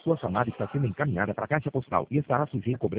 Sua chamada está sendo encaminhada para a caixa postal e estará sujeita a cobrança